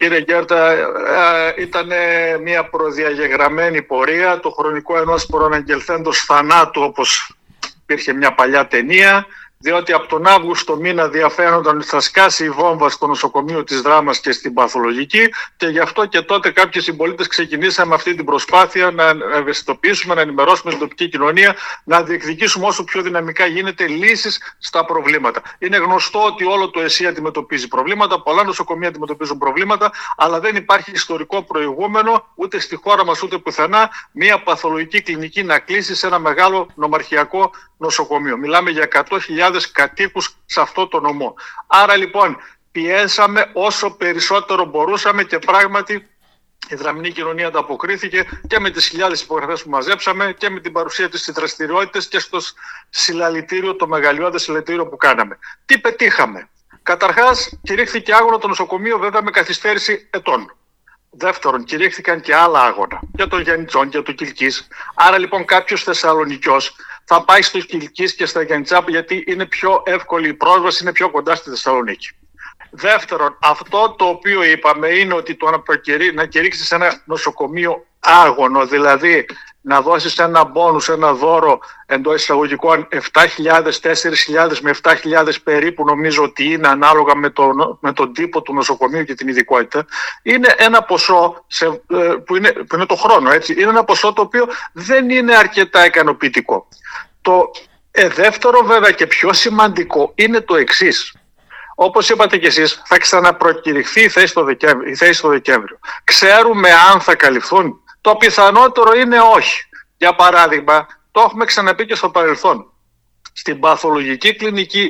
κύριε Γκέρτα, ήταν μια προδιαγεγραμμένη πορεία, το χρονικό ενός προαναγγελθέντος θανάτου, όπως υπήρχε μια παλιά ταινία, διότι από τον Αύγουστο μήνα διαφαίνονταν ότι θα σκάσει η βόμβα στο νοσοκομείο της Δράμας και στην παθολογική, και γι' αυτό και τότε κάποιοι συμπολίτες ξεκινήσαμε αυτή την προσπάθεια να ευαισθητοποιήσουμε, να ενημερώσουμε την τοπική κοινωνία, να διεκδικήσουμε όσο πιο δυναμικά γίνεται λύσεις στα προβλήματα. Είναι γνωστό ότι όλο το ΕΣΥ αντιμετωπίζει προβλήματα, πολλά νοσοκομεία αντιμετωπίζουν προβλήματα, αλλά δεν υπάρχει ιστορικό προηγούμενο ούτε στη χώρα μας ούτε πουθενά μια παθολογική κλινική να κλείσει σε ένα μεγάλο νομαρχιακό νοσοκομείο. Μιλάμε για 100.000 κατοίκους σε αυτό το νομό. Άρα λοιπόν πιέσαμε όσο περισσότερο μπορούσαμε και πράγματι η δραμηνή κοινωνία ανταποκρίθηκε και με τις χιλιάδες υπογραφές που μαζέψαμε και με την παρουσία της στις δραστηριότητες και στο συλλαλητήριο, το μεγαλειώδες συλλαλητήριο που κάναμε. Τι πετύχαμε? Καταρχάς, κηρύχθηκε άγωνο το νοσοκομείο, βέβαια με καθυστέρηση ετών. Δεύτερον, κηρύχθηκαν και άλλα άγωνα για τον Γιαννιτσών και το Κιλκής. Άρα λοιπόν κάποιος Θεσσαλονικιός θα πάει στο Κιλκής και στα Γιαννιτσά, γιατί είναι πιο εύκολη η πρόσβαση, είναι πιο κοντά στη Θεσσαλονίκη. Δεύτερον, αυτό το οποίο είπαμε είναι ότι το να κηρύξεις ένα νοσοκομείο άγωνο, δηλαδή να δώσεις ένα μπόνους, ένα δώρο εντός εισαγωγικών 7.000, 4.000 με 7.000 περίπου, νομίζω ότι είναι ανάλογα με τον τύπο του νοσοκομείου και την ειδικότητα, είναι ένα ποσό που είναι το χρόνο, έτσι. Είναι ένα ποσό το οποίο δεν είναι αρκετά ικανοποιητικό. Το δεύτερο βέβαια και πιο σημαντικό είναι το εξής. Όπως είπατε και εσείς, θα ξαναπροκηρυχθεί η θέση στο Δεκέμβριο. Ξέρουμε αν θα καλυφθούν? Το πιθανότερο είναι όχι. Για παράδειγμα, το έχουμε ξαναπεί και στο παρελθόν. Στην παθολογική κλινική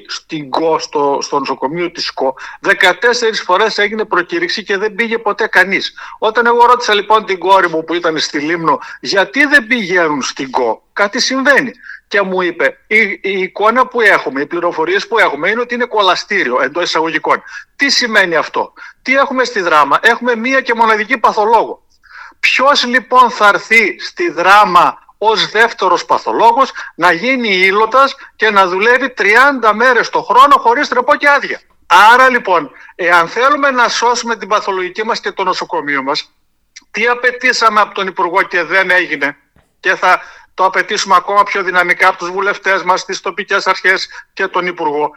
στο νοσοκομείο της ΚΟ 14 φορές έγινε προκήρυξη και δεν πήγε ποτέ κανείς. Όταν εγώ ρώτησα λοιπόν την κόρη μου που ήταν στη Λίμνο γιατί δεν πηγαίνουν στην ΚΟ, κάτι συμβαίνει. Και μου είπε, η εικόνα που έχουμε, οι πληροφορίες που έχουμε είναι ότι είναι κολαστήριο εντός εισαγωγικών. Τι σημαίνει αυτό? Τι έχουμε στη Δράμα? Έχουμε μία και μοναδική παθολόγο. Ποιος λοιπόν θα έρθει στη Δράμα ως δεύτερος παθολόγος να γίνει ήλωτας και να δουλεύει 30 μέρες το χρόνο χωρίς τρεπό και άδεια? Άρα λοιπόν, εάν θέλουμε να σώσουμε την παθολογική μας και το νοσοκομείο μας, τι απαιτήσαμε από τον Υπουργό και δεν έγινε, και θα το απαιτήσουμε ακόμα πιο δυναμικά από τους βουλευτές μας, τις τοπικές αρχές και τον Υπουργό?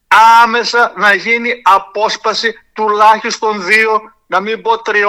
Άμεσα να γίνει απόσπαση τουλάχιστον 2, να μην πω 3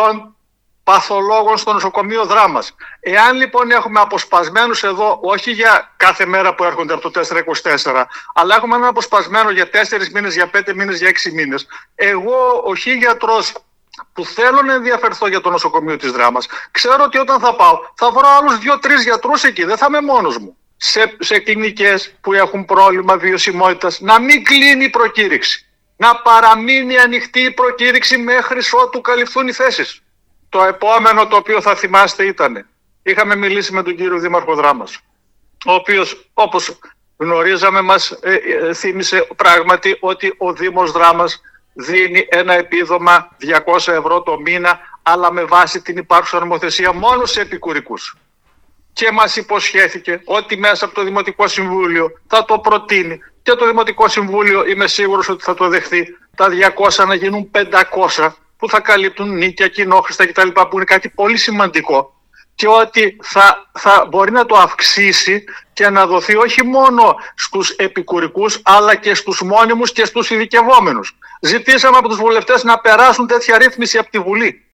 παθολόγων στο νοσοκομείο Δράμας. Εάν λοιπόν έχουμε αποσπασμένους εδώ, όχι για κάθε μέρα που έρχονται από το 424, αλλά έχουμε έναν αποσπασμένο για 4 μήνες, για 5 μήνες, για 6 μήνες, εγώ ο γιατρός που θέλω να ενδιαφερθώ για το νοσοκομείο της Δράμας, ξέρω ότι όταν θα πάω θα βρω άλλους 2-3 γιατρούς εκεί, δεν θα είμαι μόνος μου. Σε κλινικές που έχουν πρόβλημα βιωσιμότητας, να μην κλείνει η προκήρυξη. Να παραμείνει ανοιχτή η προκήρυξη μέχρι ότου καλυφθούν οι θέσεις. Το επόμενο το οποίο θα θυμάστε ήταν, είχαμε μιλήσει με τον κύριο Δήμαρχο Δράμας, ο οποίος, όπως γνωρίζαμε, μας θύμισε πράγματι ότι ο Δήμος Δράμας δίνει ένα επίδομα 200 ευρώ το μήνα, αλλά με βάση την υπάρχουσα νομοθεσία μόνο σε επικουρικούς. Και μας υποσχέθηκε ότι μέσα από το Δημοτικό Συμβούλιο θα το προτείνει και το Δημοτικό Συμβούλιο είμαι σίγουρος ότι θα το δεχθεί, τα 200 να γίνουν 500 που θα καλύπτουν νίκια, κοινόχρηστα κτλ, που είναι κάτι πολύ σημαντικό, και ότι θα μπορεί να το αυξήσει και να δοθεί όχι μόνο στους επικουρικούς αλλά και στους μόνιμους και στους ειδικευόμενους. Ζητήσαμε από τους βουλευτές να περάσουν τέτοια ρύθμιση από τη Βουλή.